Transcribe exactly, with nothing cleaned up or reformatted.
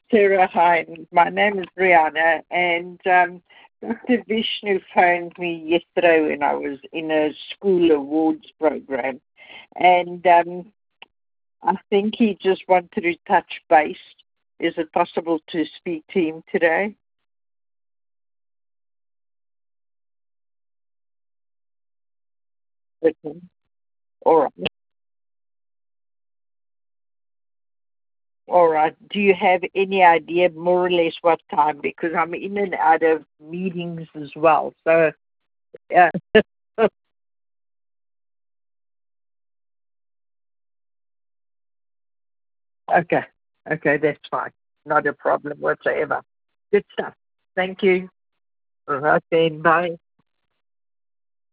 Sarah, hi. My name is Rihanna, and um, doctor Vishnu phoned me yesterday when I was in a school awards program, and um, I think he just wanted to touch base. Is it possible to speak to him today? Okay. All right. All right. Do you have any idea more or less what time? Because I'm in and out of meetings as well. So, yeah. Okay. Okay, that's fine. Not a problem whatsoever. Good stuff. Thank you. All right then. Bye.